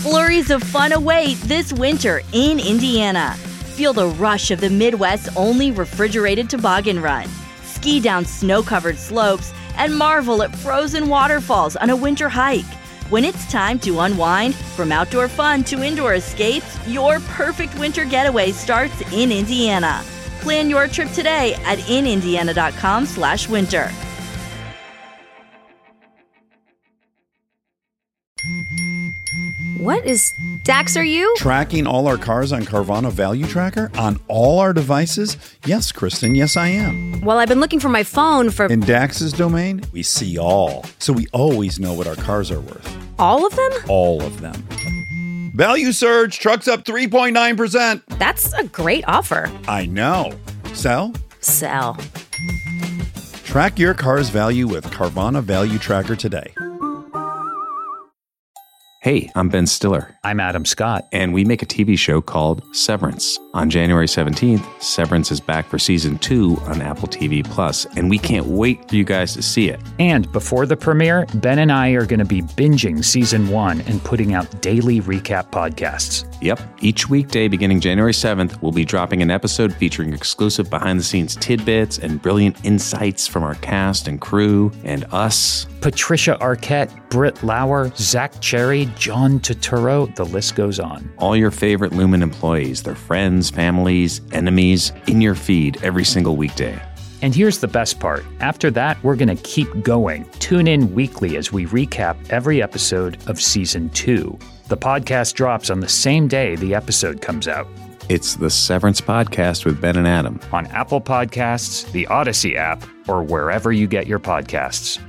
Flurries of fun await this winter in Indiana. Feel the rush of the Midwest's only refrigerated toboggan run. Ski down snow-covered slopes and marvel at frozen waterfalls on a winter hike. When it's time to unwind, from outdoor fun to indoor escapes, your perfect winter getaway starts in Indiana. Plan your trip today at inindiana.com/winter. What is Dax, are you? Tracking all our cars on Carvana Value Tracker on all our devices? Yes, Kristen, yes I am. Well, I've been looking for my phone for... In Dax's domain, we see all. So we always know what our cars are worth. All of them? All of them. Value surge, trucks up 3.9%. That's a great offer. I know. Sell? Sell. Track your car's value with Carvana Value Tracker today. Hey, I'm Ben Stiller. I'm Adam Scott. And we make a TV show called Severance. On January 17th, Severance is back for season 2 on Apple TV+, and we can't wait for you guys to see it. And before the premiere, Ben and I are going to be binging season 1 and putting out daily recap podcasts. Yep. Each weekday beginning January 7th, we'll be dropping an episode featuring exclusive behind-the-scenes tidbits and brilliant insights from our cast and crew and us. Patricia Arquette, Britt Lauer, Zach Cherry, John Turturro, the list goes on. All your favorite Lumen employees, their friends, families, enemies, in your feed every single weekday. And here's the best part. After that, we're going to keep going. Tune in weekly as we recap every episode of Season 2. The podcast drops on the same day the episode comes out. It's the Severance Podcast with Ben and Adam. On Apple Podcasts, the Odyssey app, or wherever you get your podcasts.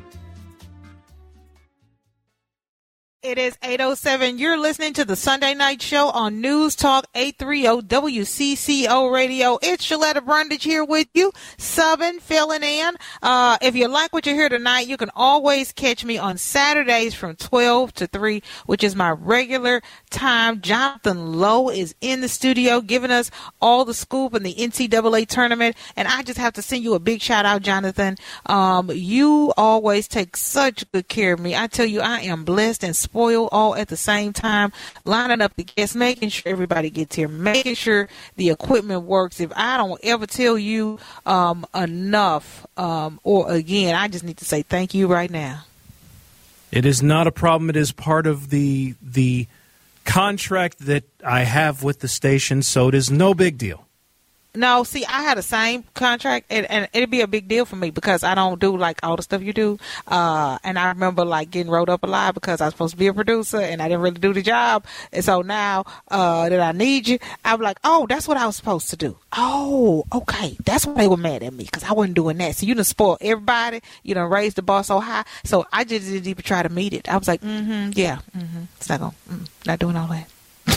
It is 8:07. You're listening to the Sunday Night Show on News Talk 830 WCCO Radio. It's Shaletta Brundage here with you, subbing, filling in. If you like what you hear tonight, you can always catch me on Saturdays from 12 to 3, which is my regular time. Jonathan Lowe is in the studio giving us all the scoop in the NCAA tournament. And I just have to send you a big shout out, Jonathan. You always take such good care of me. I tell you, I am blessed and spoiled all at the same time, lining up the guests, making sure everybody gets here, making sure the equipment works. If I don't ever tell you enough, or again, I just need to say thank you right now. It is not a problem. It is part of the contract that I have with the station, so it is no big deal. No, see, I had the same contract, and it'd be a big deal for me because I don't do, like, all the stuff you do. And I remember, like, getting wrote up a lot because I was supposed to be a producer, and I didn't really do the job. And so now that I need you, I'm like, oh, that's what I was supposed to do. Oh, okay. That's why they were mad at me, because I wasn't doing that. So you done spoiled everybody. You done raised the bar so high. So I just didn't even try to meet it. I was like, it's not going not doing all that.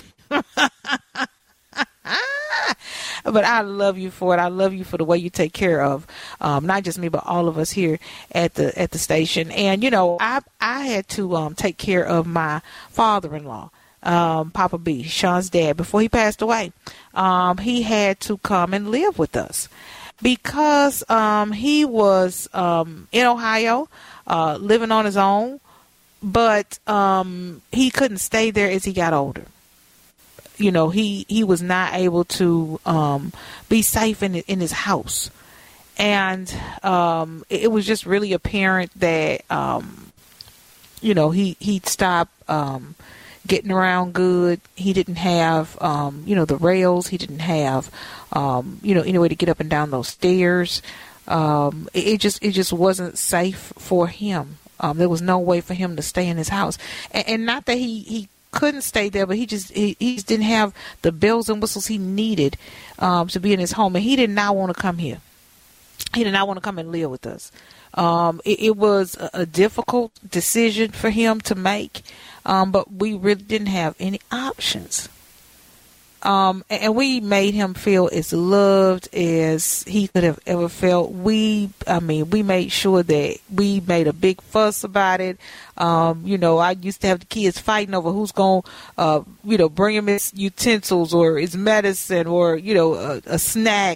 But I love you for it. I love you for the way you take care of not just me, but all of us here at the station. And, you know, I had to take care of my father-in-law, Papa B, Sean's dad, before he passed away. He had to come and live with us because he was in Ohio, living on his own, but he couldn't stay there as he got older. You know, he was not able to be safe in his house. And it was just really apparent that, you know, he'd stopped getting around good. He didn't have, you know, the rails. He didn't have, you know, any way to get up and down those stairs. It just wasn't safe for him. There was no way for him to stay in his house. And not that he couldn't stay there, but he just didn't have the bells and whistles he needed to be in his home, and he did not want to come here. He did not want to come and live with us. It was a difficult decision for him to make, but we really didn't have any options. And we made him feel as loved as he could have ever felt. We made sure that we made a big fuss about it. You know, I used to have the kids fighting over who's going you know, bring him his utensils or his medicine or, you know, a snack.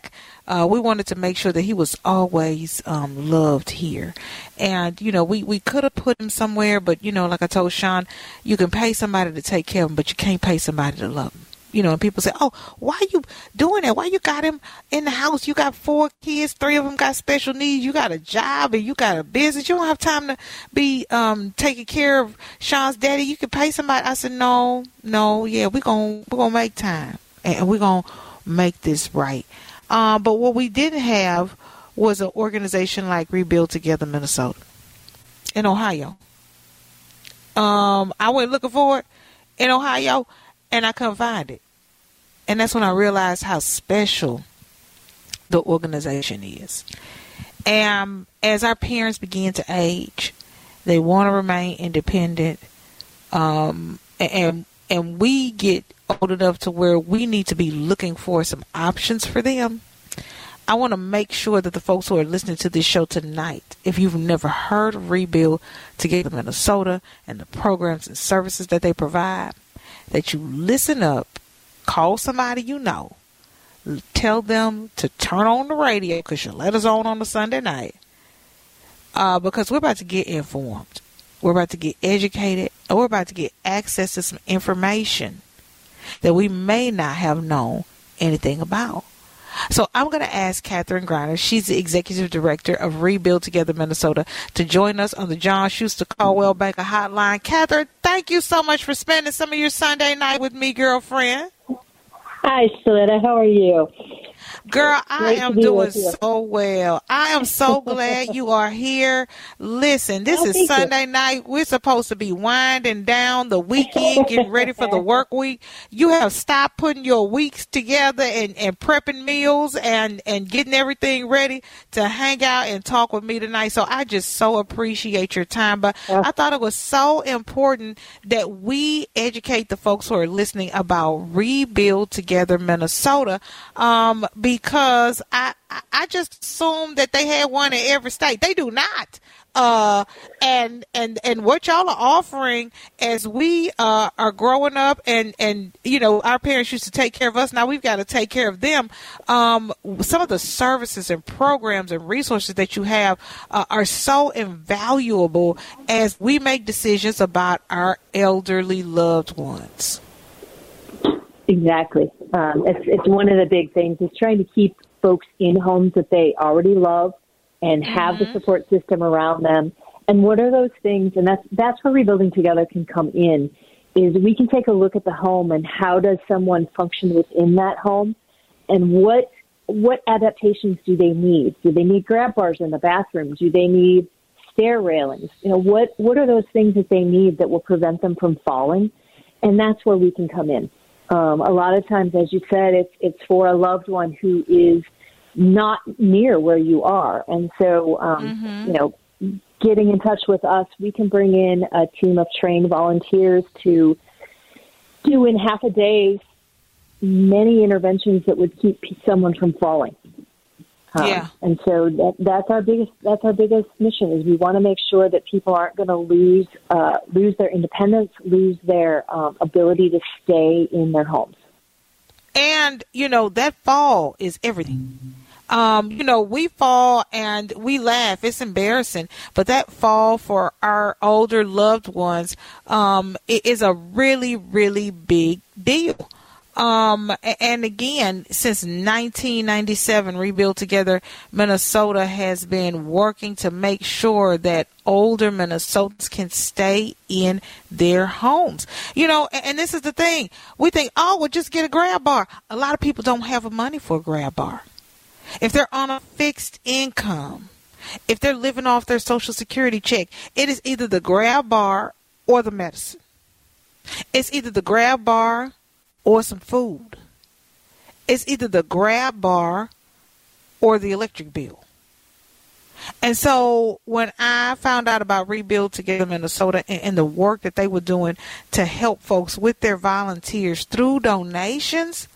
we wanted to make sure that he was always loved here. And, we could have put him somewhere, but, like I told Sean, you can pay somebody to take care of him, but you can't pay somebody to love him. And people say, oh, why you doing that? Why you got him in the house? You got 4 kids, 3 of them got special needs. You got a job and you got a business. You don't have time to be taking care of Sean's daddy. You can pay somebody. I said, no, yeah, we're gonna make time and we're gonna make this right. But what we didn't have was an organization like Rebuild Together Minnesota in Ohio. I went looking for it in Ohio and I couldn't find it. And that's when I realized how special the organization is. And as our parents begin to age, they want to remain independent. And we get old enough to where we need to be looking for some options for them. I want to make sure that the folks who are listening to this show tonight, if you've never heard of Rebuild Together Minnesota and the programs and services that they provide, that you listen up, call somebody you know, tell them to turn on the radio because you let us on a Sunday night, because we're about to get informed. We're about to get educated, and we're about to get access to some information that we may not have known anything about. So I'm going to ask Catherine Griner, she's the Executive Director of Rebuild Together Minnesota, to join us on the John Schuster Caldwell Banker Hotline. Catherine, thank you so much for spending some of your Sunday night with me, girlfriend. Hi, Shaletta. How are you? Girl, I am doing so well. I am so glad you are here. Listen, this is Sunday night. We're supposed to be winding down the weekend, getting ready for the work week. You have stopped putting your weeks together and prepping meals and getting everything ready to hang out and talk with me tonight. So I just so appreciate your time. But I thought it was so important that we educate the folks who are listening about Rebuild Together Minnesota, because I just assumed that they had one in every state. They do not. And what y'all are offering as we are growing up and our parents used to take care of us. Now we've got to take care of them. Some of the services and programs and resources that you have are so invaluable as we make decisions about our elderly loved ones. Exactly. It's one of the big things is trying to keep folks in homes that they already love and have the support system around them. And what are those things? And that's where Rebuilding Together can come in, is we can take a look at the home and how does someone function within that home, and what adaptations do they need? Do they need grab bars in the bathroom? Do they need stair railings? What are those things that they need that will prevent them from falling? And that's where we can come in. A lot of times, as you said, it's for a loved one who is not near where you are. And so, getting in touch with us, we can bring in a team of trained volunteers to do in half a day many interventions that would keep someone from falling. And so that's our biggest mission, is we want to make sure that people aren't going to lose their independence, lose their ability to stay in their homes. And, that fall is everything. We fall and we laugh. It's embarrassing. But that fall for our older loved ones it is a really, really big deal. And again, since 1997, Rebuild Together Minnesota has been working to make sure that older Minnesotans can stay in their homes. And this is the thing. We think, we'll just get a grab bar. A lot of people don't have the money for a grab bar. If they're on a fixed income, if they're living off their Social Security check, it is either the grab bar or the medicine. It's either the grab bar or some food. It's either the grab bar or the electric bill. And so when I found out about Rebuild Together Minnesota and the work that they were doing to help folks with their volunteers through donations,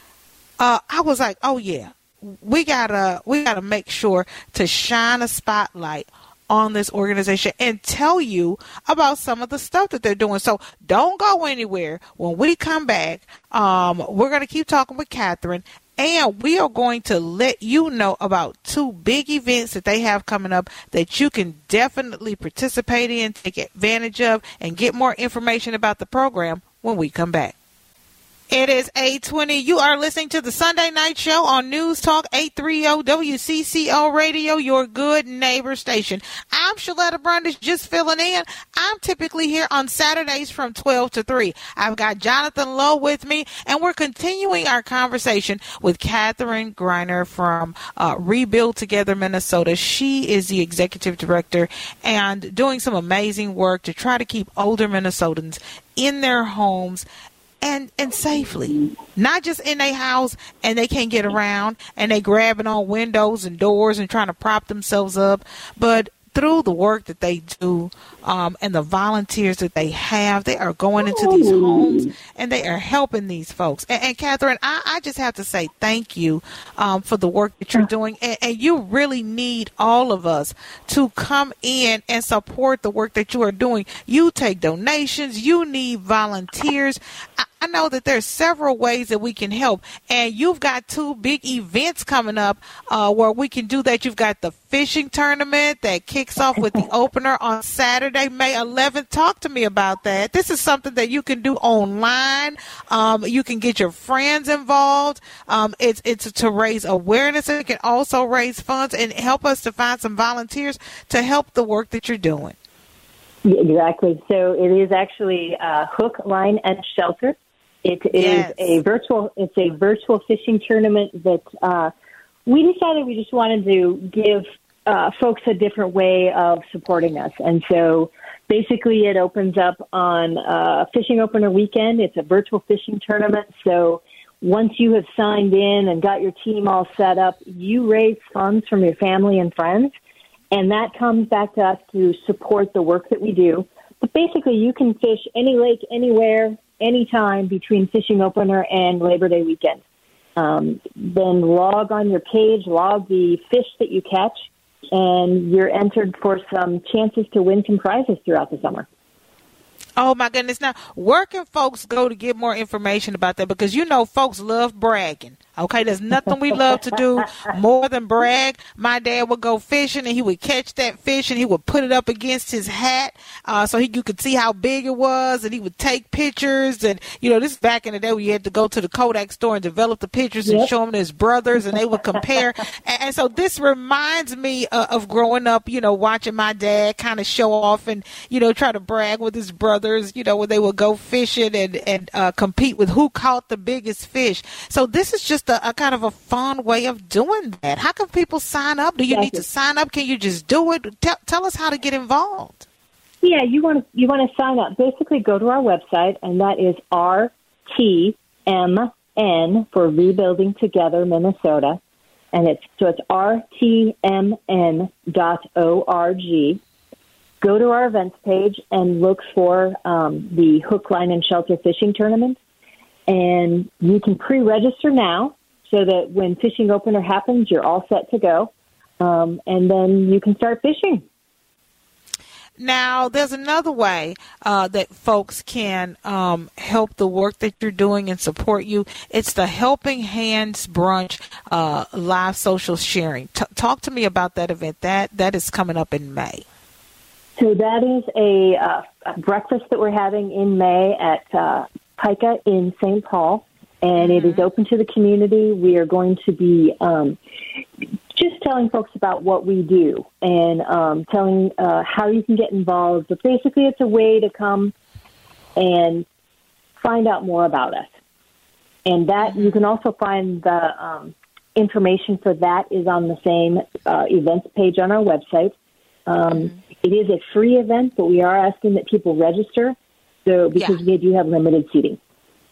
I was like, oh yeah, we gotta make sure to shine a spotlight on this organization and tell you about some of the stuff that they're doing. So don't go anywhere. When we come back, we're going to keep talking with Catherine, and we are going to let you know about 2 big events that they have coming up that you can definitely participate in, take advantage of, and get more information about the program when we come back. It is 8:20. You are listening to the Sunday Night Show on News Talk 830 WCCO Radio, your good neighbor station. I'm Shaletta Brundage, just filling in. I'm typically here on Saturdays from 12 to 3. I've got Jonathan Lowe with me, and we're continuing our conversation with Catherine Greiner from Rebuild Together Minnesota. She is the executive director and doing some amazing work to try to keep older Minnesotans in their homes and safely, not just in their house and they can't get around and they grabbing on windows and doors and trying to prop themselves up, but through the work that they do and the volunteers that they have, they are going into these homes and they are helping these folks. And Catherine, I just have to say thank you for the work that you're doing. And you really need all of us to come in and support the work that you are doing. You take donations. You need volunteers. I know that there's several ways that we can help, and you've got 2 big events coming up where we can do that. You've got the fishing tournament that kicks off with the opener on Saturday, May 11th. Talk to me about that. This is something that you can do online. You can get your friends involved. It's to raise awareness. It can also raise funds and help us to find some volunteers to help the work that you're doing. Exactly. So it is actually Hook, Line, and Shelter. It is a virtual fishing tournament that we decided we just wanted to give folks a different way of supporting us. And so basically it opens up on fishing opener weekend. It's a virtual fishing tournament. So once you have signed in and got your team all set up, you raise funds from your family and friends. And that comes back to us to support the work that we do. But basically, you can fish any lake, anywhere, anytime between fishing opener and Labor Day weekend. Then log on your page, log the fish that you catch, and you're entered for some chances to win some prizes throughout the summer. Oh, my goodness. Now, where can folks go to get more information about that? Because, folks love bragging. Okay, there's nothing we love to do more than brag. My dad would go fishing, and he would catch that fish, and he would put it up against his hat so you could see how big it was, and he would take pictures. And, this is back in the day where you had to go to the Kodak store and develop the pictures and show them to his brothers, and they would compare. And so this reminds me of growing up, watching my dad kind of show off and, try to brag with his brothers, when they would go fishing and compete with who caught the biggest fish. So this is just a kind of a fun way of doing that. How can people sign up? Do you need to sign up? Can you just do it? Tell us how to get involved. Yeah, you want to sign up. Basically, go to our website, and that is RTMN for Rebuilding Together Minnesota, and it's RTMN.org. Go to our events page and look for the Hook, Line, and Shelter Fishing Tournament. And you can pre-register now so that when fishing opener happens, you're all set to go. And then you can start fishing. Now, there's another way that folks can help the work that you're doing and support you. It's the Helping Hands Brunch live social sharing. Talk to me about that event. That is coming up in May. So that is a breakfast that we're having in May at Pica in St. Paul, and it is open to the community. We are going to be just telling folks about what we do and telling how you can get involved. But basically, it's a way to come and find out more about us. And that you can also find the information for that is on the same events page on our website. It is a free event, but we are asking that people register. So because we do have limited seating.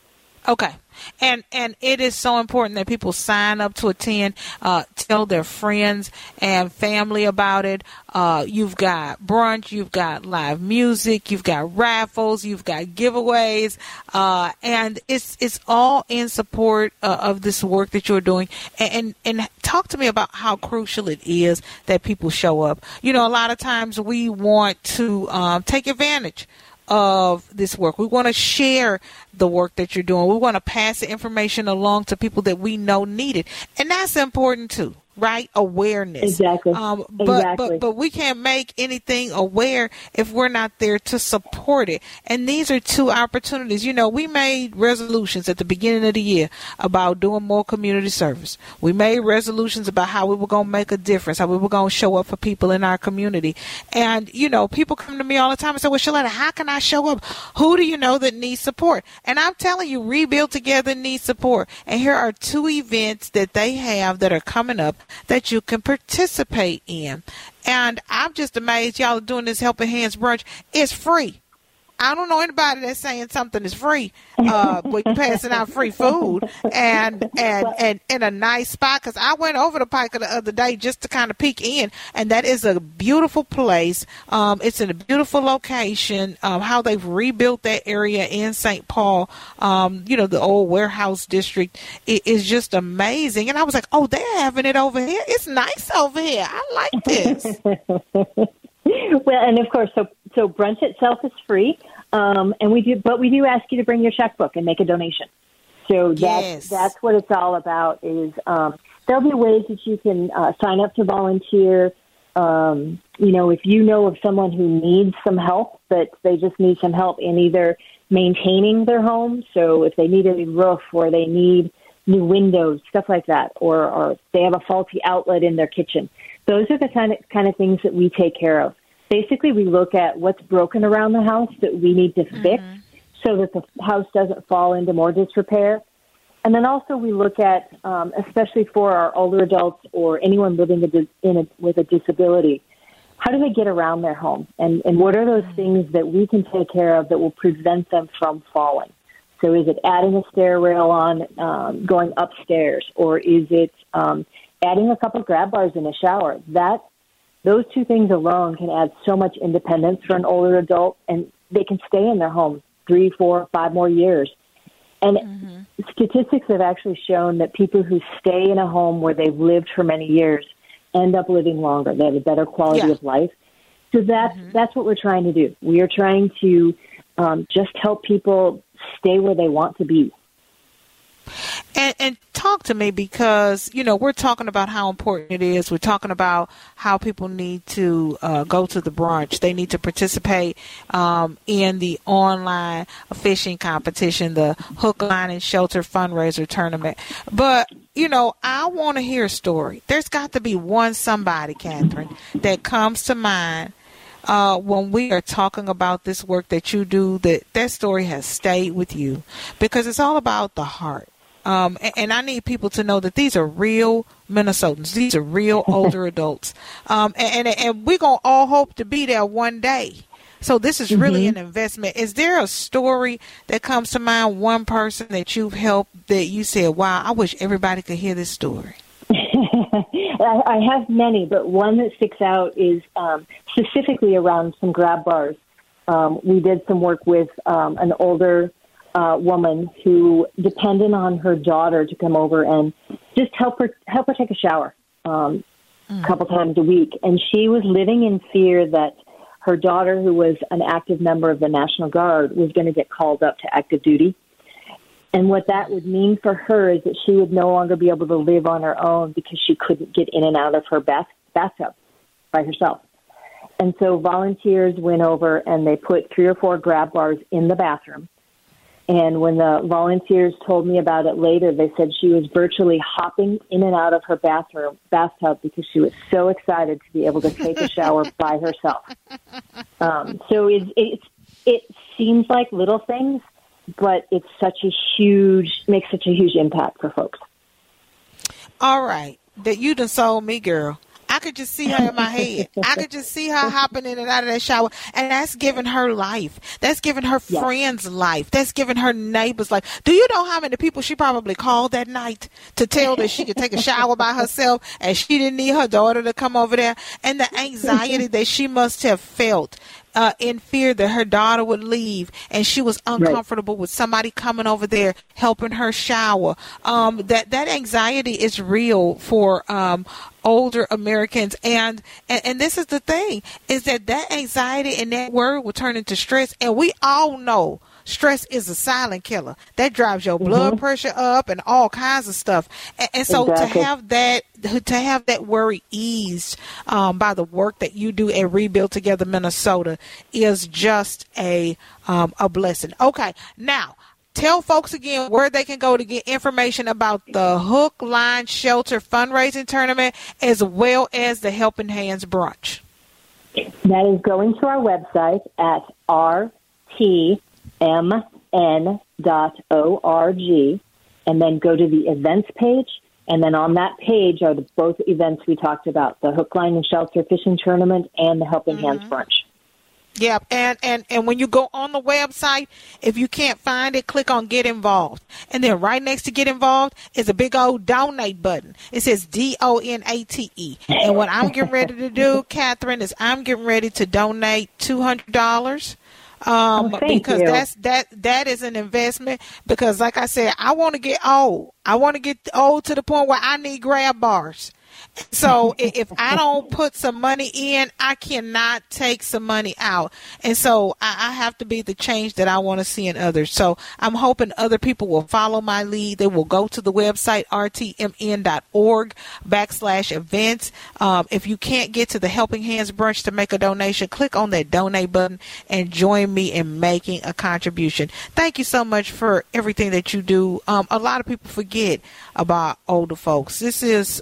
Okay. And it is so important that people sign up to attend, tell their friends and family about it. You've got brunch, you've got live music, you've got raffles, you've got giveaways, and it's all in support of this work that you're doing. And talk to me about how crucial it is that people show up. A lot of times we want to take advantage of this work. We want to share the work that you're doing. We want to pass the information along to people that we know need it. And that's important too, right? Awareness. Exactly. But we can't make anything aware if we're not there to support it. And these are two opportunities. We made resolutions at the beginning of the year about doing more community service. We made resolutions about how we were going to make a difference, how we were going to show up for people in our community. And, people come to me all the time and say, well, Shaletta, how can I show up? Who do you know that needs support? And I'm telling you, Rebuild Together needs support. And here are two events that they have that are coming up that you can participate in. And I'm just amazed y'all are doing this Helping Hands brunch. It's free. I don't know anybody that's saying something is free. We're passing out free food and in a nice spot, because I went over to Pica the other day just to kind of peek in, and that is a beautiful place. It's in a beautiful location. How they've rebuilt that area in St. Paul, the old warehouse district, it is just amazing. And I was like, oh, they're having it over here. It's nice over here. I like this. Well, and of course, so brunch itself is free, and we do ask you to bring your checkbook and make a donation. So that's what it's all about. Is there'll be ways that you can sign up to volunteer. If you know of someone who needs some help, but they just need some help in either maintaining their home. So if they need a new roof or they need new windows, stuff like that, or they have a faulty outlet in their kitchen. Those are the kind of things that we take care of. Basically, we look at what's broken around the house that we need to fix so that the house doesn't fall into more disrepair. And then also we look at, especially for our older adults or anyone living with a disability, how do they get around their home? And what are those things that we can take care of that will prevent them from falling? So is it adding a stair rail on going upstairs, or is it adding a couple grab bars in a shower? Those two things alone can add so much independence for an older adult, and they can stay in their home 3, 4, 5 more years. And statistics have actually shown that people who stay in a home where they've lived for many years end up living longer. They have a better quality of life. So that's what we're trying to do. We are trying to just help people stay where they want to be. And talk to me, because, we're talking about how important it is. We're talking about how people need to go to the brunch. They need to participate in the online fishing competition, the Hook, Line, and Shelter fundraiser tournament. But, I want to hear a story. There's got to be somebody, Catherine, that comes to mind when we are talking about this work that you do, that story has stayed with you, because it's all about the heart. And I need people to know that these are real Minnesotans. These are real older adults. And we're going to all hope to be there one day. So this is really an investment. Is there a story that comes to mind, one person that you've helped that you said, wow, I wish everybody could hear this story? I have many, but one that sticks out is specifically around some grab bars. We did some work with an older woman who depended on her daughter to come over and just help her take a shower a couple times a week. And she was living in fear that her daughter, who was an active member of the National Guard, was going to get called up to active duty. And what that would mean for her is that she would no longer be able to live on her own because she couldn't get in and out of her bathtub by herself. And so volunteers went over and they put 3 or 4 grab bars in the bathroom. And when the volunteers told me about it later, they said she was virtually hopping in and out of her bathtub because she was so excited to be able to take a shower by herself. So it seems like little things, but it's makes such a huge impact for folks. All right. That you done sold me, girl. I could just see her in my head. I could just see her hopping in and out of that shower. And that's giving her life. That's giving her friends life. That's giving her neighbors life. Do you know how many people she probably called that night to tell that she could take a shower by herself and she didn't need her daughter to come over there? And the anxiety that she must have felt in fear that her daughter would leave, and she was uncomfortable with somebody coming over there helping her shower. That anxiety is real for older Americans, and this is the thing, is that anxiety and that worry will turn into stress, and we all know stress is a silent killer that drives your blood pressure up and all kinds of stuff. And so to have that worry eased by the work that you do at Rebuild Together Minnesota is just a blessing. Okay, now tell folks again where they can go to get information about the Hook, Line, Shelter fundraising tournament as well as the Helping Hands brunch. That is going to our website at rtmn.org, and then go to the events page. And then on that page are both events we talked about, the Hook, Line, and Shelter fishing tournament and the Helping Hands brunch. Yeah, and when you go on the website, if you can't find it, click on Get Involved. And then right next to Get Involved is a big old donate button. It says DONATE. And what I'm getting ready to do, Catherine, is I'm getting ready to donate $200. Because that is an investment, because like I said, I want to get old. I want to get old to the point where I need grab bars. So if I don't put some money in, I cannot take some money out. And so I have to be the change that I want to see in others. So I'm hoping other people will follow my lead. They will go to the website, rtmn.org/events. If you can't get to the Helping Hands brunch to make a donation, click on that donate button and join me in making a contribution. Thank you so much for everything that you do. A lot of people forget about older folks. This is,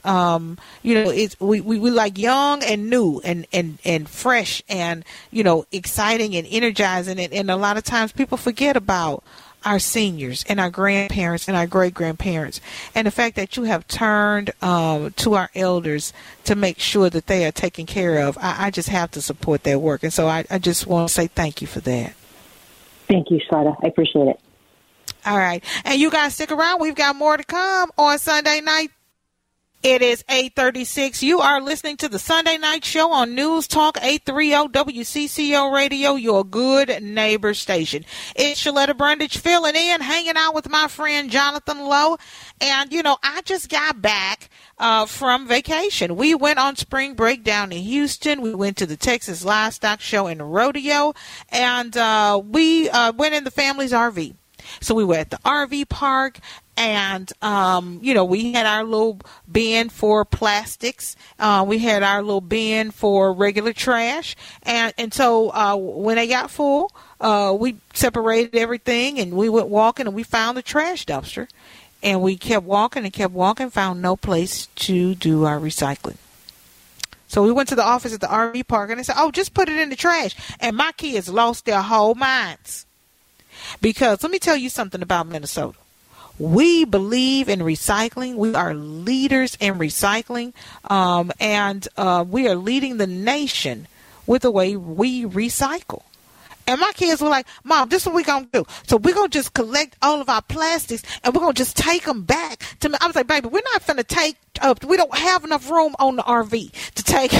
it's we like young and new and fresh and, exciting and energizing. And a lot of times people forget about our seniors and our grandparents and our great-grandparents. And the fact that you have turned to our elders to make sure that they are taken care of, I just have to support their work. And so I just want to say thank you for that. Thank you, Shaletta. I appreciate it. All right. And you guys stick around. We've got more to come on Sunday night. It is 8:36. You are listening to the Sunday Night Show on News Talk 830 WCCO Radio, your good neighbor station. It's Shaletta Brundage filling in, hanging out with my friend Jonathan Lowe. And, I just got back from vacation. We went on spring break down in Houston. We went to the Texas Livestock Show and Rodeo. And we went in the family's RV. So we were at the RV park, and, we had our little bin for plastics. We had our little bin for regular trash. And so when they got full, we separated everything, and we went walking, and we found the trash dumpster. And we kept walking, found no place to do our recycling. So we went to the office at the RV park, and they said, just put it in the trash. And my kids lost their whole minds. Because let me tell you something about Minnesota. We believe in recycling. We are leaders in recycling. And we are leading the nation with the way we recycle. And my kids were like, Mom, this is what we're going to do. So we're going to just collect all of our plastics and we're going to just take them back to me. I was like, baby, we're not going to take up. We don't have enough room on the RV to take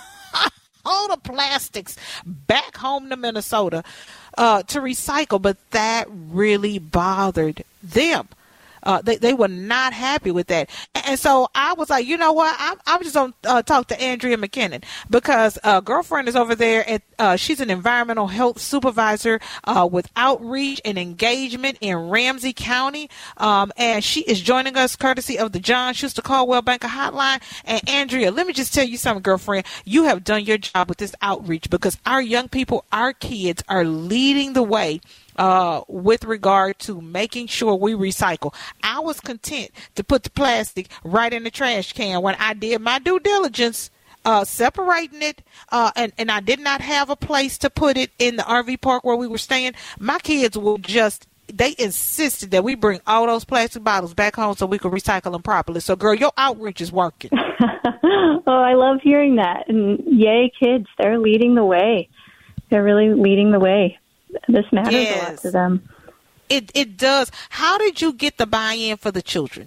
all the plastics back home to Minnesota to recycle. But that really bothered them. They were not happy with that. And so I was like, you know what? I'm just going to talk to Andrea McKinnon, because a girlfriend is over there. She's an environmental health supervisor with outreach and engagement in Ramsey County. And she is joining us courtesy of the John Schuster Caldwell Banker Hotline. And Andrea, let me just tell you something, girlfriend. You have done your job with this outreach, because our young people, our kids are leading the way with regard to making sure we recycle. I was content to put the plastic right in the trash can when I did my due diligence, separating it, and I did not have a place to put it in the RV park where we were staying. My kids will just they insisted that we bring all those plastic bottles back home so we could recycle them properly. So, girl, your outreach is working. Oh, I love hearing that. And yay, kids, they're leading the way. They're really leading the way. This matters a lot to them. It does. How did you get the buy-in for the children?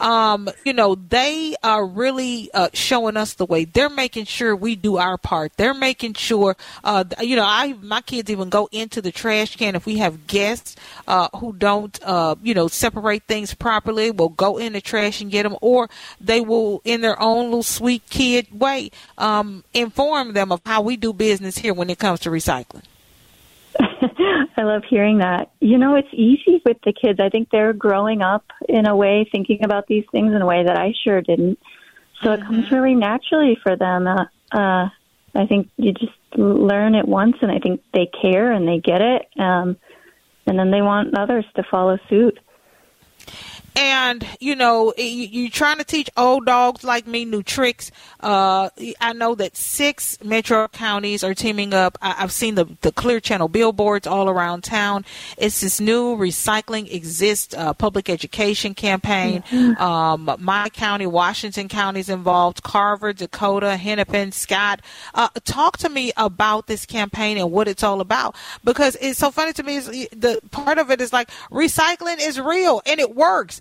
They are really showing us the way. They're making sure we do our part. They're making sure, my kids even go into the trash can if we have guests who don't, separate things properly. Will go in the trash and get them, or they will, in their own little sweet kid way, inform them of how we do business here when it comes to recycling. I love hearing that. It's easy with the kids. I think they're growing up in a way, thinking about these things in a way that I sure didn't. So it comes really naturally for them. I think you just learn it once, and I think they care and they get it. And then they want others to follow suit. And, you're trying to teach old dogs like me new tricks. I know that 6 metro counties are teaming up. I've seen the Clear Channel billboards all around town. It's this new Recycling Exists public education campaign. My county, Washington County is involved. Carver, Dakota, Hennepin, Scott. Talk to me about this campaign and what it's all about. Because it's so funny to me. The part of it is like recycling is real and it works.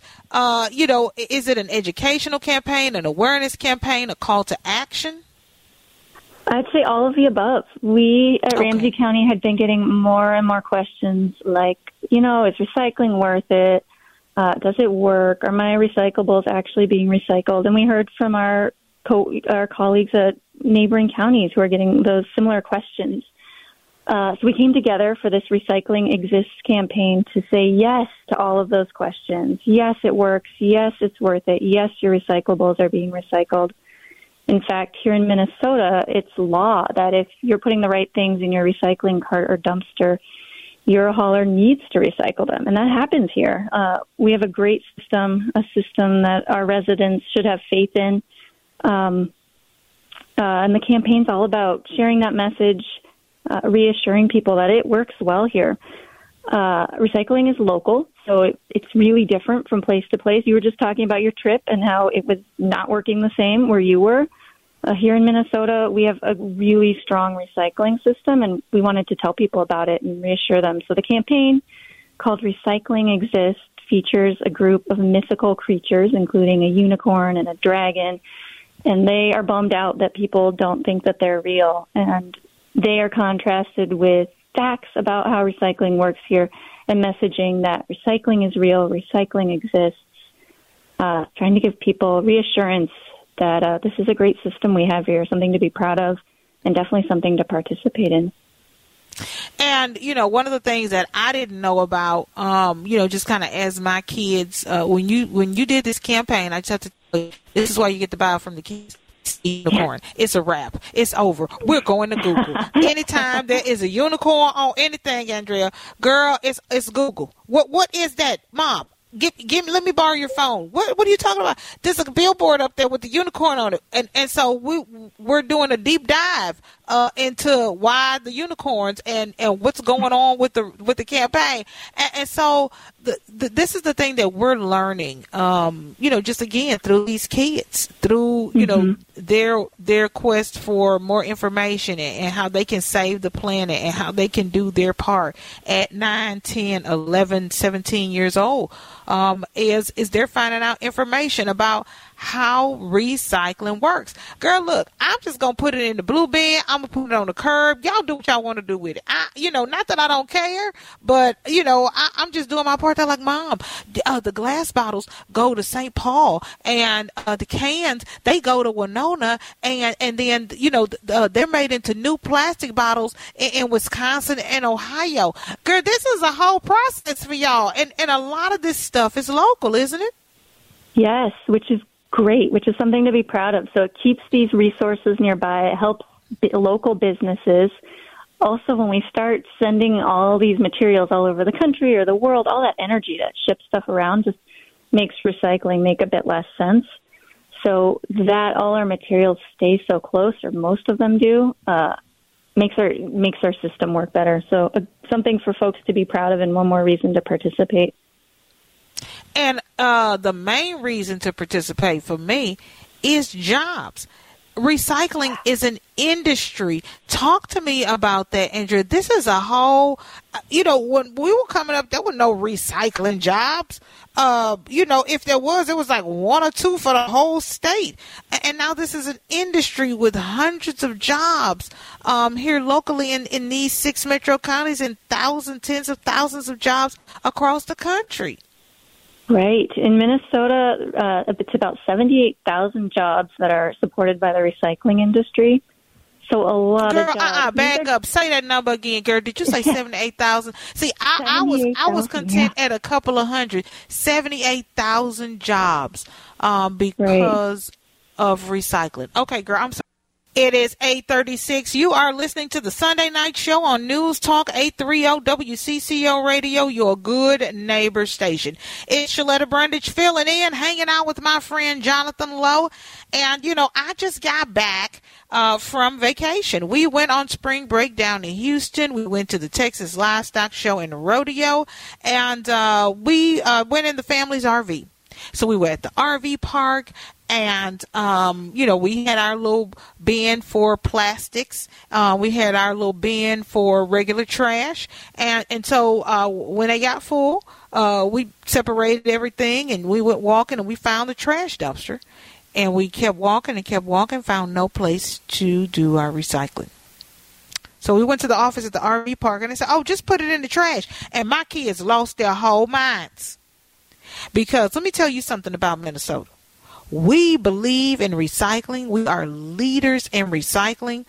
Is it an educational campaign, an awareness campaign, a call to action? I'd say all of the above. We at Ramsey County had been getting more and more questions like, is recycling worth it? Does it work? Are my recyclables actually being recycled? And we heard from our colleagues at neighboring counties who are getting those similar questions. So we came together for this Recycling Exists campaign to say yes to all of those questions. Yes, it works. Yes, it's worth it. Yes, your recyclables are being recycled. In fact, here in Minnesota, it's law that if you're putting the right things in your recycling cart or dumpster, your hauler needs to recycle them. And that happens here. We have a great system, a system that our residents should have faith in. And the campaign's all about sharing that message, reassuring people that it works well here. Recycling is local, so it's really different from place to place. You were just talking about your trip and how it was not working the same where you were. Here in Minnesota, we have a really strong recycling system, and we wanted to tell people about it and reassure them. So the campaign, called Recycling Exists, features a group of mythical creatures, including a unicorn and a dragon, and they are bummed out that people don't think that they're real. And they are contrasted with facts about how recycling works here and messaging that recycling is real, recycling exists, trying to give people reassurance that this is a great system we have here, something to be proud of, and definitely something to participate in. And, one of the things that I didn't know about, just kind of as my kids, when you did this campaign, I just have to tell you, this is why you get to buy from the kids. Unicorn. It's a wrap. It's over. We're going to Google. Anytime there is a unicorn on anything, Andrea, girl, it's Google. What is that, Mom? Let me borrow your phone. What are you talking about? There's a billboard up there with the unicorn on it, and so we're doing a deep dive into why the unicorns and what's going on with the campaign, and so this is the thing that we're learning. Just again through these kids, through their quest for more information and how they can save the planet and how they can do their part at 9, 10, 11, 17 years old. Is they're finding out information about how recycling works. Girl, look, I'm just going to put it in the blue bin. I'm going to put it on the curb. Y'all do what y'all want to do with it. Not that I don't care, but, I'm just doing my part. They're like, Mom, the glass bottles go to St. Paul, and the cans, they go to Winona, and then, they're made into new plastic bottles in Wisconsin and Ohio. Girl, this is a whole process for y'all, and a lot of this stuff is local, isn't it? Yes, which is great, which is something to be proud of. So it keeps these resources nearby. It helps local businesses. Also, when we start sending all these materials all over the country or the world, all that energy that ships stuff around just makes recycling make a bit less sense. So that all our materials stay so close, or most of them do, makes our system work better. So something for folks to be proud of, and one more reason to participate. And the main reason to participate for me is jobs. Recycling is an industry. Talk to me about that, Andrea. This is a whole, when we were coming up, there were no recycling jobs. If there was, it was like one or two for the whole state. And now this is an industry with hundreds of jobs here locally in these 6 metro counties, and tens of thousands of jobs across the country. Right. In Minnesota, it's about 78,000 jobs that are supported by the recycling industry. So a lot of jobs. Back up. Say that number again, girl. Did you say 78,000? See, I was content at a couple of hundred. 78,000 jobs because of recycling. Okay, girl, I'm sorry. It is 8:36. You are listening to the Sunday Night Show on News Talk 830 WCCO Radio, your good neighbor station. It's Shaletta Brundage filling in, hanging out with my friend Jonathan Lowe. And, I just got back from vacation. We went on spring break down in Houston. We went to the Texas Livestock Show and Rodeo. And we went in the family's RV. So we were at the RV park. And, we had our little bin for plastics. We had our little bin for regular trash. And so when they got full, we separated everything, and we went walking, and we found the trash dumpster. And we kept walking, found no place to do our recycling. So we went to the office at the RV park, and they said, just put it in the trash. And my kids lost their whole minds. Because let me tell you something about Minnesota. We believe in recycling. We are leaders in recycling,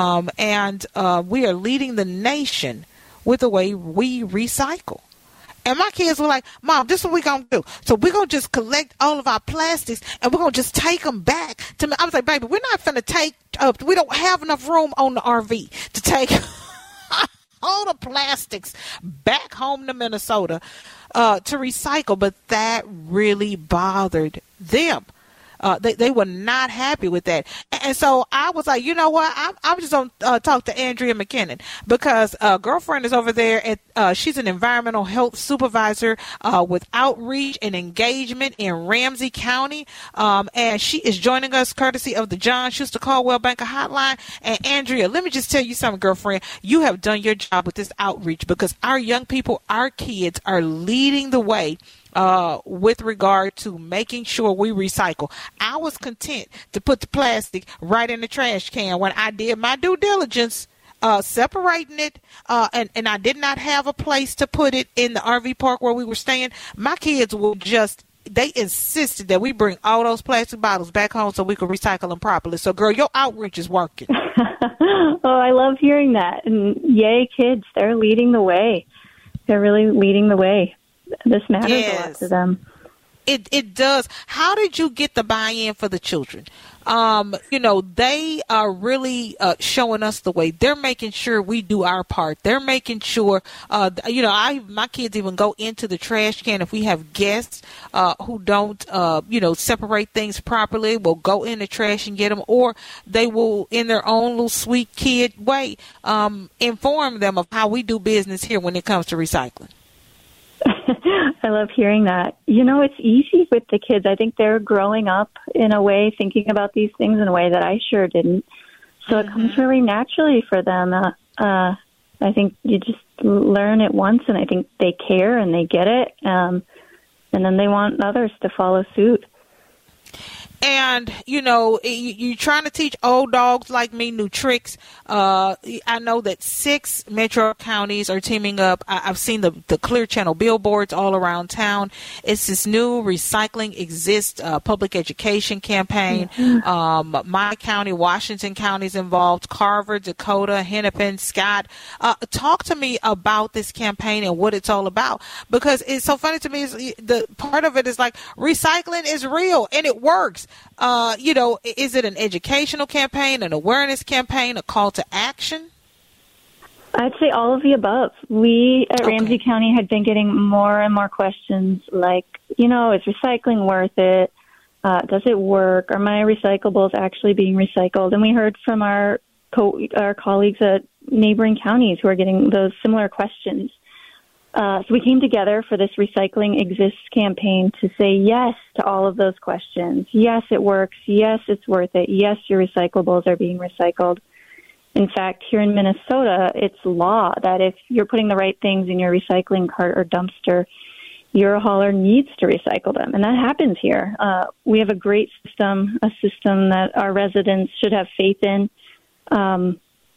and we are leading the nation with the way we recycle. And my kids were like, Mom, this is what we're going to do. So we're going to just collect all of our plastics, and we're going to just take them back to me. I was like, baby, we're not going to take up. We don't have enough room on the RV to take all the plastics back home to Minnesota to recycle. But that really bothered them. They were not happy with that. And so I was like, you know what? I'm just going to talk to Andrea McKinnon, because girlfriend is over there. She's an environmental health supervisor with outreach and engagement in Ramsey County. And she is joining us courtesy of the John Schuster Caldwell Banker Hotline. And Andrea, let me just tell you something, girlfriend. You have done your job with this outreach, because our young people, our kids are leading the way with regard to making sure we recycle. I was content to put the plastic right in the trash can when I did my due diligence, separating it, and I did not have a place to put it in the RV park where we were staying. My kids they insisted that we bring all those plastic bottles back home so we could recycle them properly. So, girl, your outreach is working. Oh, I love hearing that. And yay, kids, they're leading the way. They're really leading the way. This matters a lot to them. It does. How did you get the buy-in for the children? They are really showing us the way. They're making sure we do our part. They're making sure, my kids even go into the trash can if we have guests who don't, separate things properly. Will go in the trash and get them, or they will, in their own little sweet kid way, inform them of how we do business here when it comes to recycling. I love hearing that. It's easy with the kids. I think they're growing up in a way, thinking about these things in a way that I sure didn't. So it comes really naturally for them. I think you just learn it once, and I think they care and they get it. And then they want others to follow suit. And, you're trying to teach old dogs like me new tricks. I know that 6 metro counties are teaming up. I've seen the Clear Channel billboards all around town. It's this new Recycling Exists public education campaign. Mm-hmm. My county, Washington County is involved. Carver, Dakota, Hennepin, Scott. Talk to me about this campaign and what it's all about. Because it's so funny to me. The part of it is like recycling is real and it works. Is it an educational campaign, an awareness campaign, a call to action? I'd say all of the above. We at Ramsey County had been getting more and more questions like, is recycling worth it? Does it work? Are my recyclables actually being recycled? And we heard from our our colleagues at neighboring counties who are getting those similar questions. So we came together for this Recycling Exists campaign to say yes to all of those questions. Yes, it works. Yes, it's worth it. Yes, your recyclables are being recycled. In fact, here in Minnesota, it's law that if you're putting the right things in your recycling cart or dumpster, your hauler needs to recycle them. And that happens here. We have a great system, a system that our residents should have faith in. And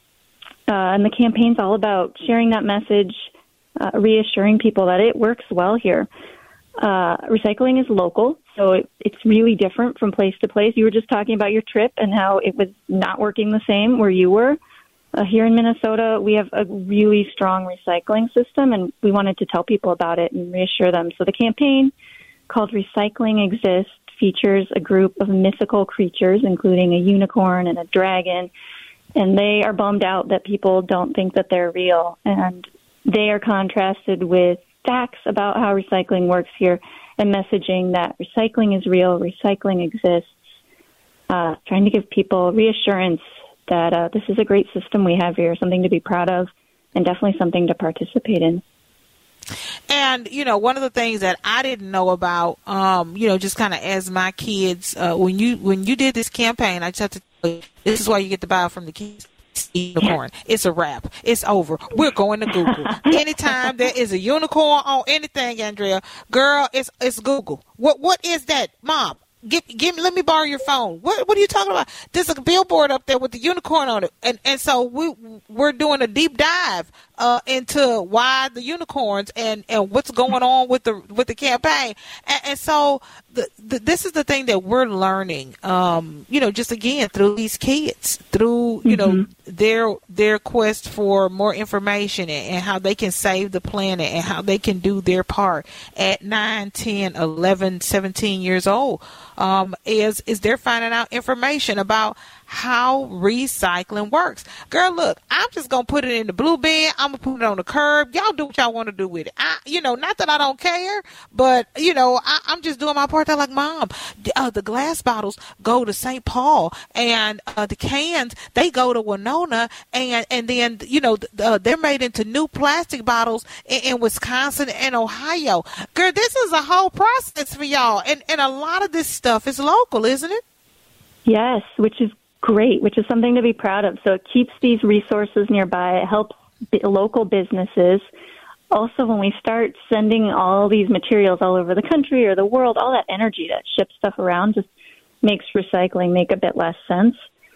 the campaign's all about sharing that message, reassuring people that it works well here. Recycling is local, so it's really different from place to place. You were just talking about your trip and how it was not working the same where you were. Here in Minnesota, we have a really strong recycling system, and we wanted to tell people about it and reassure them. So the campaign, called Recycling Exists, features a group of mythical creatures, including a unicorn and a dragon, and they are bummed out that people don't think that they're real. And they are contrasted with facts about how recycling works here and messaging that recycling is real, recycling exists, trying to give people reassurance that this is a great system we have here, something to be proud of, and definitely something to participate in. And, one of the things that I didn't know about, just kind of as my kids, when you did this campaign, I just have to tell you, this is why you get to buy from the kids. Unicorn. It's a wrap. It's over. We're going to Google. Anytime there is a unicorn on anything, Andrea, girl, it's Google. What is that, Mom? Let me borrow your phone. What are you talking about? There's a billboard up there with the unicorn on it, and so we're doing a deep dive into why the unicorns and what's going on with the campaign, and so this is the thing that we're learning. Just again through these kids, through their quest for more information and how they can save the planet and how they can do their part at 9, 10, 11, 17 years old. Is they're finding out information about how recycling works. Girl, look, I'm just going to put it in the blue bin. I'm going to put it on the curb. Y'all do what y'all want to do with it. Not that I don't care, but, I'm just doing my part. They're like, Mom, the glass bottles go to St. Paul, and the cans, they go to Winona, and then, they're made into new plastic bottles in Wisconsin and Ohio. Girl, this is a whole process for y'all, and a lot of this stuff is local, isn't it? Yes, which is great, which is something to be proud of. So it keeps these resources nearby. It helps local businesses. Also, when we start sending all these materials all over the country or the world, all that energy that ships stuff around just makes recycling make a bit less sense.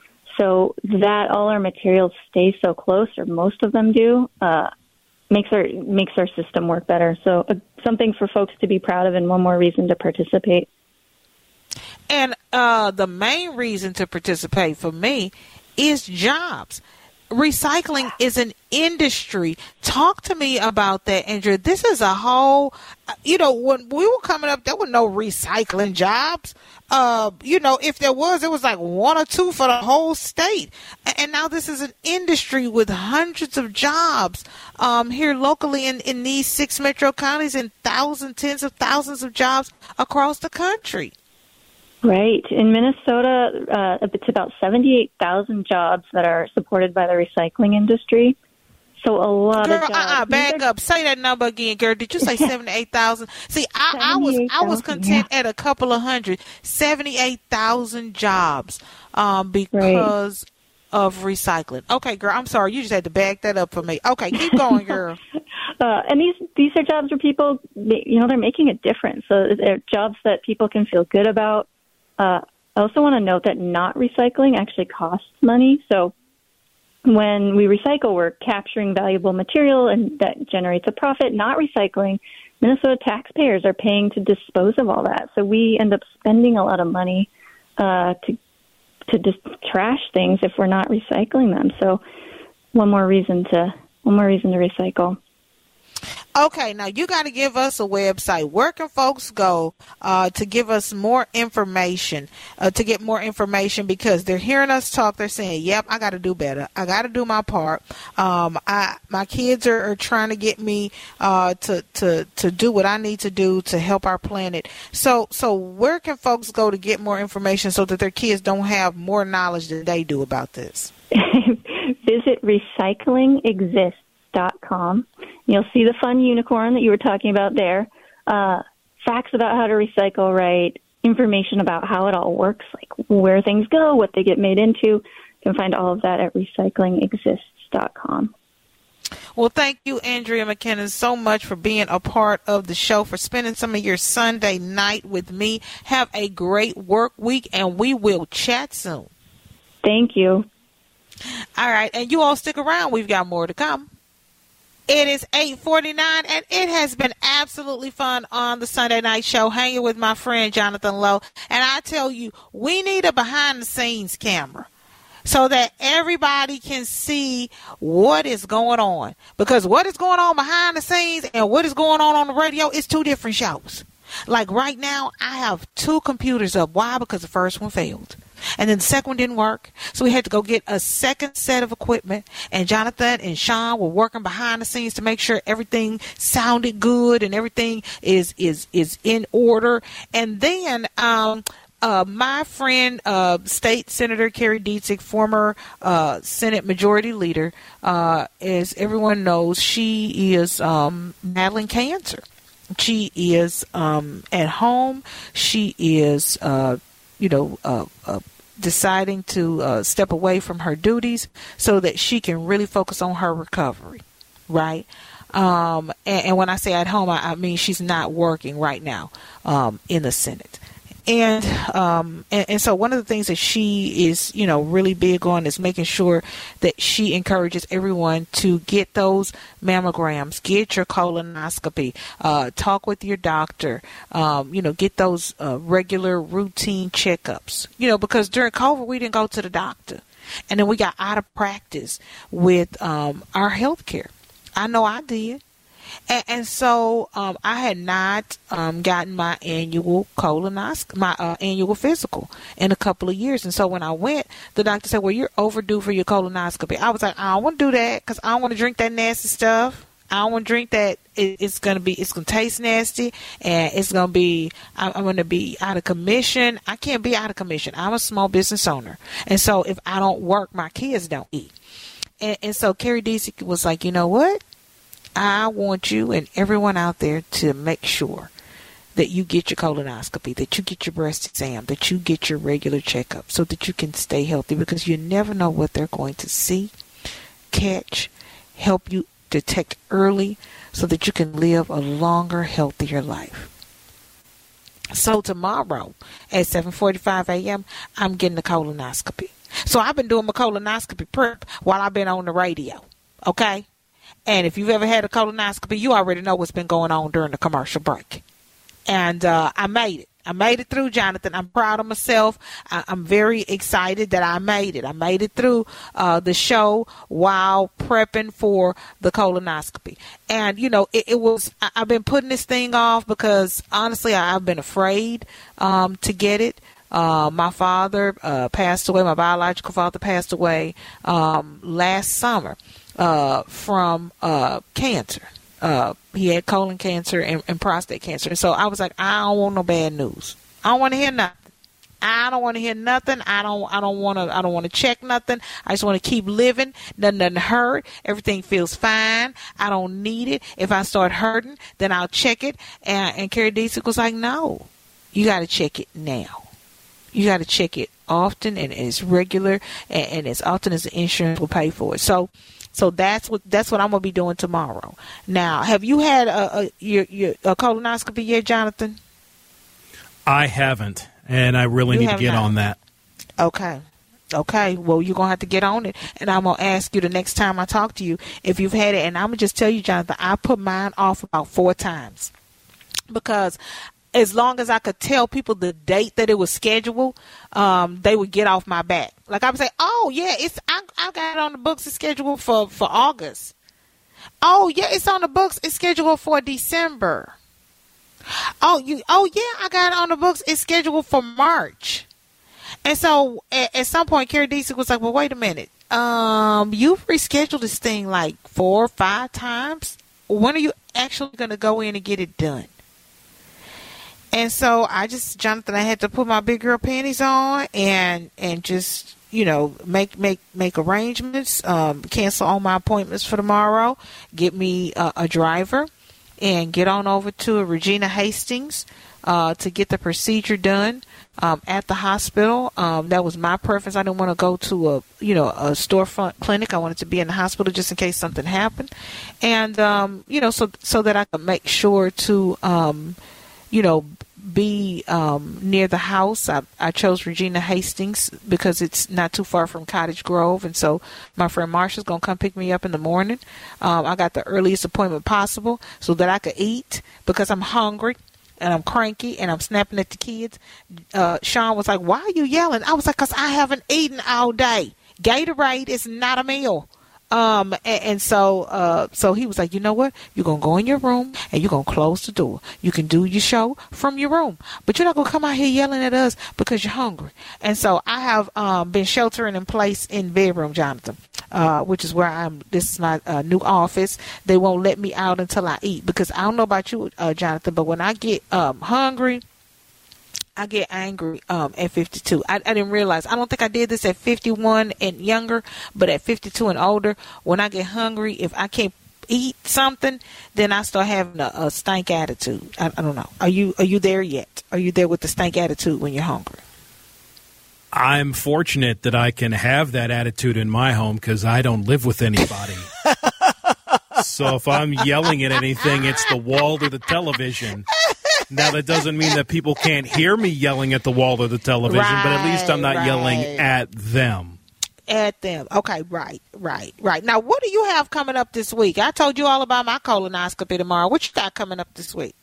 So that all our materials stay so close, or most of them do, makes our system work better. So something for folks to be proud of, and one more reason to participate. And the main reason to participate for me is jobs. Recycling is an industry. Talk to me about that, Andrea. This is a whole, when we were coming up, there were no recycling jobs. If there was, it was like 1 or 2 for the whole state. And now this is an industry with hundreds of jobs here locally in these 6 metro counties, and tens of thousands of jobs across the country. Right. In Minnesota, it's about 78,000 jobs that are supported by the recycling industry. So a lot of jobs. Back up. Say that number again, girl. Did you say 78,000? See, I was content at a couple of hundred. 78,000 jobs because of recycling. Okay, girl. I'm sorry. You just had to back that up for me. Okay, keep going, girl. And these are jobs where people, they're making a difference. So they're jobs that people can feel good about. I also want to note that not recycling actually costs money. So when we recycle, we're capturing valuable material, and that generates a profit. Not recycling, Minnesota taxpayers are paying to dispose of all that. So we end up spending a lot of money to just trash things if we're not recycling them. So one more reason to recycle. Okay, now you got to give us a website. Where can folks go to give us more information, to get more information, because they're hearing us talk. They're saying, yep, I got to do better. I got to do my part. My kids are trying to get me to do what I need to do to help our planet. So where can folks go to get more information so that their kids don't have more knowledge than they do about this? visit recyclingexist.com. You'll see the fun unicorn that you were talking about there. Facts about how to recycle right, information about how it all works, like where things go, what they get made into. You can find all of that at recyclingexist.com. Well, thank you, Andrea McKinnon, so much for being a part of the show, for spending some of your Sunday night with me. Have a great work week, and we will chat soon. Thank you. All right, and you all stick around. We've got more to come. It is 8:49, and it has been absolutely fun on the Sunday Night Show, hanging with my friend Jonathan Lowe. And I tell you, we need a behind-the-scenes camera so that everybody can see what is going on. Because what is going on behind the scenes and what is going on the radio is two different shows. Like right now, I have two computers up. Why? Because the first one failed. And then the second one didn't work. So we had to go get a second set of equipment. And Jonathan and Sean were working behind the scenes to make sure everything sounded good and everything is in order. And then my friend, State Senator Kerry Dietzig, former Senate Majority Leader, as everyone knows, she is battling cancer. She is at home. She is deciding to step away from her duties so that she can really focus on her recovery, right? And when I say at home, I mean she's not working right now in the Senate. And so one of the things that she is, really big on is making sure that she encourages everyone to get those mammograms, get your colonoscopy, talk with your doctor, get those regular routine checkups, because during COVID we didn't go to the doctor. And then we got out of practice with our health care. I know I did. And so I had not gotten my annual colonoscopy, my annual physical in a couple of years. And so when I went, the doctor said, well, you're overdue for your colonoscopy. I was like, I don't want to do that because I don't want to drink that nasty stuff. I don't want to drink that. It's going to taste nasty, and I'm going to be out of commission. I can't be out of commission. I'm a small business owner. And so if I don't work, my kids don't eat. And so Kerry Dietzig was like, you know what? I want you and everyone out there to make sure that you get your colonoscopy, that you get your breast exam, that you get your regular checkup so that you can stay healthy, because you never know what they're going to see, catch, help you detect early so that you can live a longer, healthier life. So tomorrow at 7:45 a.m., I'm getting a colonoscopy. So I've been doing my colonoscopy prep while I've been on the radio, okay? And if you've ever had a colonoscopy, you already know what's been going on during the commercial break. And I made it. I made it through, Jonathan. I'm proud of myself. I'm very excited that I made it. I made it through the show while prepping for the colonoscopy. And, it was, I've been putting this thing off because, honestly, I've been afraid to get it. My father passed away. My biological father passed away last summer. From cancer. He had colon cancer and prostate cancer. And so I was like, I don't want no bad news. I don't want to hear nothing. I don't want to hear nothing. I don't want to check nothing. I just want to keep living. Nothing doesn't hurt. Everything feels fine. I don't need it. If I start hurting, then I'll check it. And Kerry Dietzig was like, no, you got to check it now. You got to check it often and as regular and as often as the insurance will pay for it. So that's what I'm gonna be doing tomorrow. Now, have you had your colonoscopy yet, Jonathan? I haven't, and I really need to get on that. Okay. Well, you're gonna have to get on it, and I'm gonna ask you the next time I talk to you if you've had it. And I'm gonna just tell you, Jonathan, I put mine off about 4 times because as long as I could tell people the date that it was scheduled, they would get off my back. Like I would say, oh yeah, I got it on the books. It's scheduled for August. Oh yeah, it's on the books. It's scheduled for December. Oh yeah, I got it on the books. It's scheduled for March. And so at some point, Kerry Dietzig was like, well, wait a minute. You've rescheduled this thing like 4 or 5 times. When are you actually going to go in and get it done? And so Jonathan, I had to put my big girl panties on and just, make arrangements, cancel all my appointments for tomorrow, get me a driver, and get on over to Regina Hastings to get the procedure done at the hospital. That was my preference. I didn't want to go to a storefront clinic. I wanted to be in the hospital just in case something happened, and so that I could make sure to be near the house. I chose Regina Hastings because it's not too far from Cottage Grove, and so my friend Marsha's going to come pick me up in the morning. I got the earliest appointment possible so that I could eat because I'm hungry and I'm cranky and I'm snapping at the kids. Sean was like, "Why are you yelling?" I was like, "Because I haven't eaten all day. Gatorade is not a meal." So he was like, "You know what? You're going to go in your room and you're going to close the door. You can do your show from your room, but you're not going to come out here yelling at us because you're hungry." And so I have been sheltering in place in bedroom, Jonathan, which is where I'm. This is my new office. They won't let me out until I eat because I don't know about you, Jonathan, but when I get hungry, I get angry at 52. I didn't realize. I don't think I did this at 51 and younger, but at 52 and older, when I get hungry, if I can't eat something, then I start having a stank attitude. I don't know. Are you there yet? Are you there with the stank attitude when you're hungry? I'm fortunate that I can have that attitude in my home because I don't live with anybody. So if I'm yelling at anything, it's the wall or the television. Now, that doesn't mean that people can't hear me yelling at the wall or the television, but at least I'm not yelling at them. At them. Okay, right. Now, what do you have coming up this week? I told you all about my colonoscopy tomorrow. What you got coming up this week?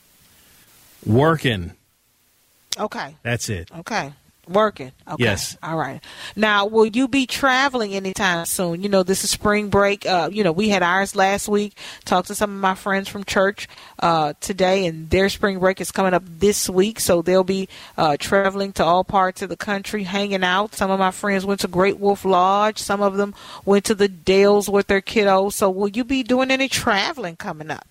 Working. Okay. That's it. Okay. Working. Okay. Yes. All right. Now, will you be traveling anytime soon? This is spring break. We had ours last week. Talked to some of my friends from church today, and their spring break is coming up this week. So they'll be traveling to all parts of the country, hanging out. Some of my friends went to Great Wolf Lodge. Some of them went to the Dales with their kiddos. So will you be doing any traveling coming up?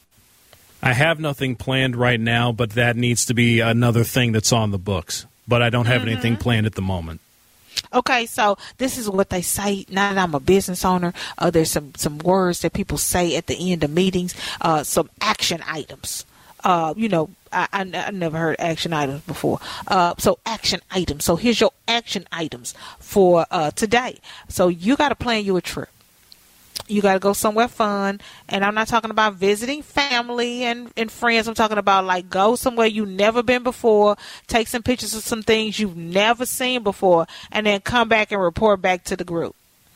I have nothing planned right now, but that needs to be another thing that's on the books. But I don't have anything planned at the moment. Okay, so this is what they say. Now that I'm a business owner, there's some words that people say at the end of meetings, some action items. I never heard action items before. So action items. So here's your action items for today. So you got to plan you a trip. You got to go somewhere fun. And I'm not talking about visiting family and friends. I'm talking about like go somewhere you've never been before, take some pictures of some things you've never seen before, and then come back and report back to the group.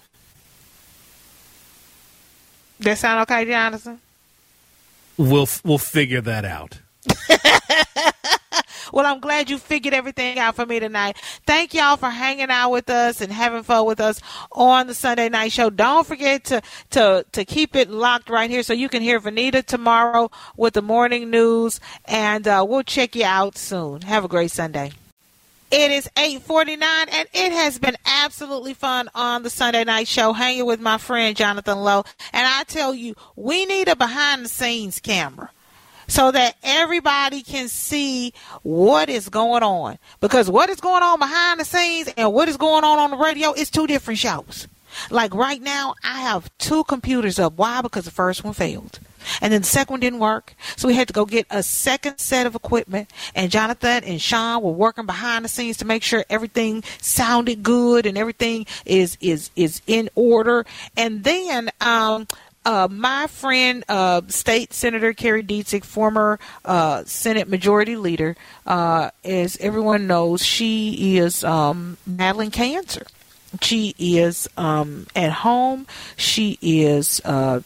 That sound okay, Jonathan? We'll figure that out. Well, I'm glad you figured everything out for me tonight. Thank y'all for hanging out with us and having fun with us on the Sunday Night Show. Don't forget to keep it locked right here so you can hear Vanita tomorrow with the morning news, and we'll check you out soon. Have a great Sunday. It is 8:49, and it has been absolutely fun on the Sunday Night Show, hanging with my friend Jonathan Lowe. And I tell you, we need a behind-the-scenes camera so that everybody can see what is going on. Because what is going on behind the scenes and what is going on the radio is two different shows. Like right now, I have two computers up. Why? Because the first one failed. And then the second one didn't work. So we had to go get a second set of equipment. And Jonathan and Sean were working behind the scenes to make sure everything sounded good and everything is in order. And then my friend, State Senator Kerry Dietzig, former Senate Majority Leader, as everyone knows, she is battling cancer. She is at home. She is,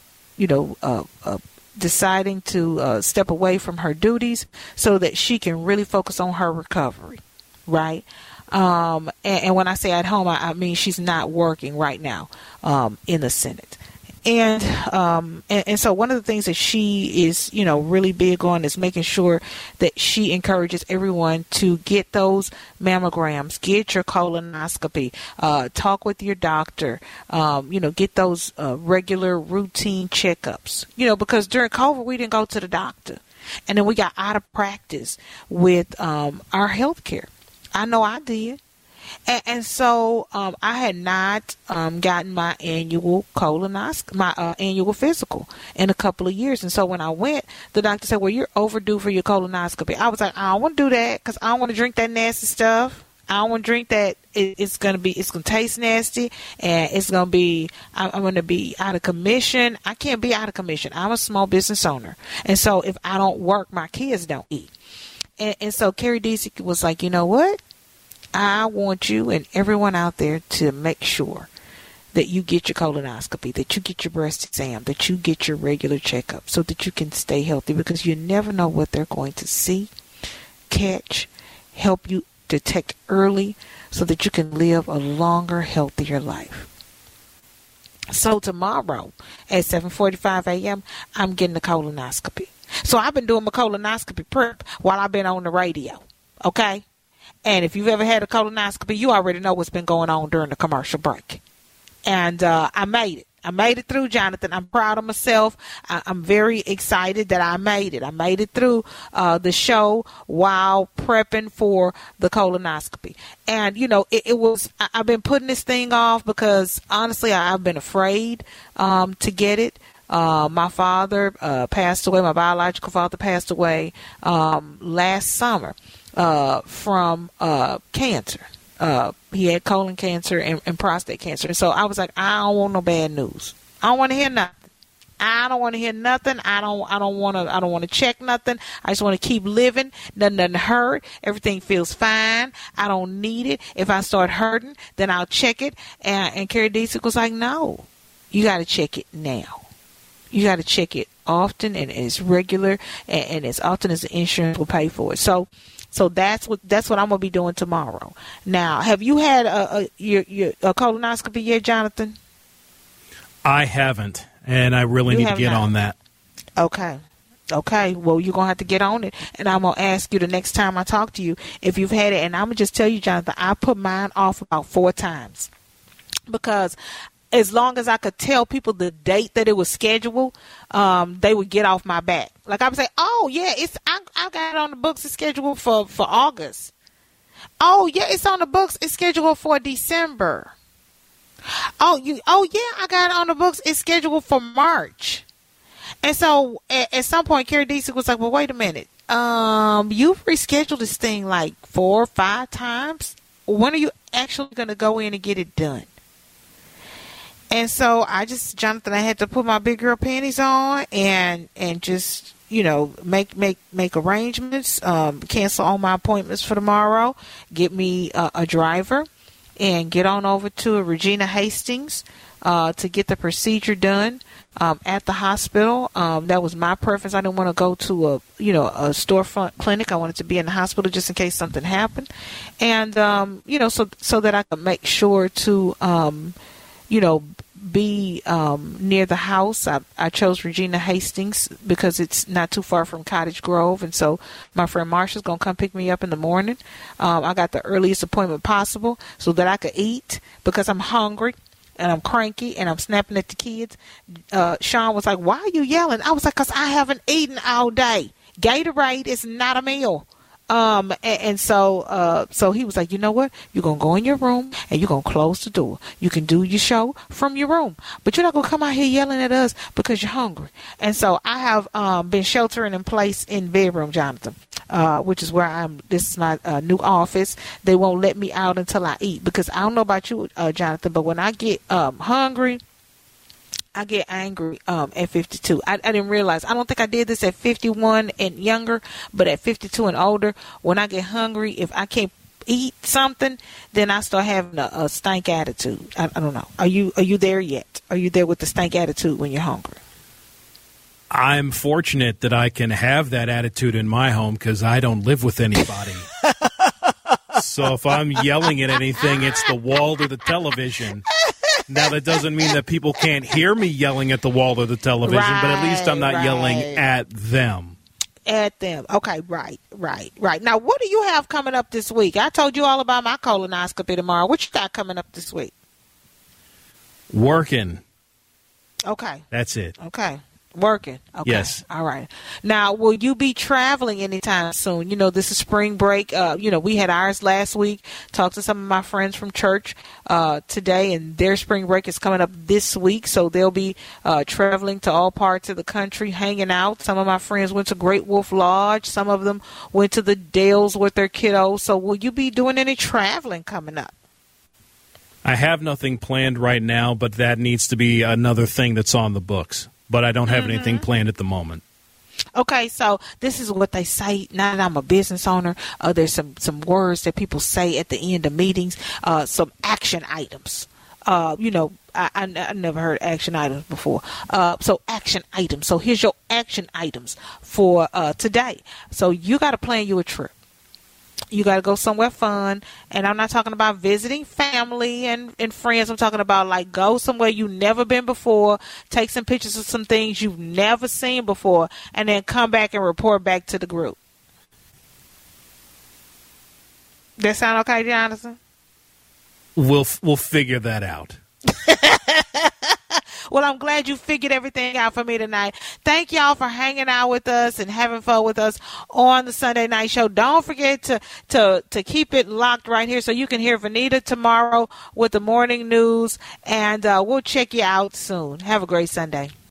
deciding to step away from her duties so that she can really focus on her recovery, right? And when I say at home, I mean she's not working right now in the Senate. And so one of the things that she is, really big on is making sure that she encourages everyone to get those mammograms, get your colonoscopy, talk with your doctor, get those regular routine checkups, because during COVID, we didn't go to the doctor. And then we got out of practice with our health care. I know I did. And so I had not gotten my annual colonoscopy, my annual physical in a couple of years. And so when I went, the doctor said, well, you're overdue for your colonoscopy. I was like, I don't want to do that because I don't want to drink that nasty stuff. I don't want to drink that. It's going to taste nasty, and I'm going to be out of commission. I can't be out of commission. I'm a small business owner. And so if I don't work, my kids don't eat. And so Carrie Deese was like, you know what? I want you and everyone out there to make sure that you get your colonoscopy, that you get your breast exam, that you get your regular checkup so that you can stay healthy, because you never know what they're going to see, catch, help you detect early so that you can live a longer, healthier life. So tomorrow at 7:45 a.m., I'm getting the colonoscopy. So I've been doing my colonoscopy prep while I've been on the radio, okay? And if you've ever had a colonoscopy, you already know what's been going on during the commercial break. And I made it. I made it through, Jonathan. I'm proud of myself. I'm very excited that I made it. I made it through the show while prepping for the colonoscopy. And, you know, I've been putting this thing off because, honestly, I've been afraid to get it. My father passed away. My biological father passed away last summer from cancer. He had colon cancer and prostate cancer. And so I was like, I don't want no bad news. I don't want to hear nothing. I don't want to hear nothing. I don't want to check nothing. I just want to keep living. Nothing hurt. Everything feels fine. I don't need it. If I start hurting, then I'll check it. And Carrie Deese was like, no, you got to check it now. You got to check it often and as regular and as often as the insurance will pay for it. So that's what I'm gonna be doing tomorrow. Now, have you had your colonoscopy yet, Jonathan? I haven't, and I really need to get on that. Okay. Well, you're gonna have to get on it, and I'm gonna ask you the next time I talk to you if you've had it. And I'm gonna just tell you, Jonathan, I put mine off about 4 times because as long as I could tell people the date that it was scheduled, they would get off my back. Like I would say, oh yeah, I got it on the books. It's scheduled for August. Oh yeah, it's on the books. It's scheduled for December. Oh yeah, I got it on the books. It's scheduled for March. And so at some point, Carrie Deese was like, well, wait a minute. You've rescheduled this thing like 4 or 5 times. When are you actually going to go in and get it done? And so Jonathan, I had to put my big girl panties on and just, you know, make arrangements, cancel all my appointments for tomorrow, get me a driver, and get on over to Regina Hastings to get the procedure done at the hospital. That was my preference. I didn't want to go to a storefront clinic. I wanted to be in the hospital just in case something happened, and so that I could make sure to be near the house. I chose Regina Hastings because it's not too far from Cottage Grove, and so my friend Marsha's going to come pick me up in the morning. I got the earliest appointment possible so that I could eat because I'm hungry and I'm cranky and I'm snapping at the kids. Sean was like, why are you yelling? I was like, because I haven't eaten all day. Gatorade is not a meal. So he was like, you know what? You're going to go in your room and you're going to close the door. You can do your show from your room, but you're not going to come out here yelling at us because you're hungry. And so I have been sheltering in place in bedroom, Jonathan, which is where I'm. This is my new office. They won't let me out until I eat because I don't know about you, Jonathan, but when I get hungry, I get angry at 52. I didn't realize. I don't think I did this at 51 and younger, but at 52 and older, when I get hungry, if I can't eat something, then I start having a stank attitude. I don't know. Are you there yet? Are you there with the stank attitude when you're hungry? I'm fortunate that I can have that attitude in my home because I don't live with anybody. So if I'm yelling at anything, it's the wall or the television. Now, that doesn't mean that people can't hear me yelling at the wall or the television, but at least I'm not yelling at them. At them. Okay, right. Now, what do you have coming up this week? I told you all about my colonoscopy tomorrow. What you got coming up this week? Working. Okay. That's it. Okay. Working. Okay. Yes. All right. Now, will you be traveling anytime soon? You know, this is spring break. We had ours last week. Talked to some of my friends from church today, and their spring break is coming up this week. So they'll be traveling to all parts of the country, hanging out. Some of my friends went to Great Wolf Lodge. Some of them went to the Dales with their kiddos. So will you be doing any traveling coming up? I have nothing planned right now, but that needs to be another thing that's on the books. But I don't have anything planned at the moment. Okay, so this is what they say. Now that I'm a business owner, there's some words that people say at the end of meetings, some action items. I never heard action items before. So action items. So here's your action items for today. So you got to plan you a trip. You got to go somewhere fun. And I'm not talking about visiting family and friends. I'm talking about like go somewhere you've never been before, take some pictures of some things you've never seen before, and then come back and report back to the group. That sound okay, Jonathan? We'll figure that out. Well, I'm glad you figured everything out for me tonight. Thank y'all for hanging out with us and having fun with us on the Sunday Night Show. Don't forget to keep it locked right here so you can hear Vanita tomorrow with the morning news, and we'll check you out soon. Have a great Sunday.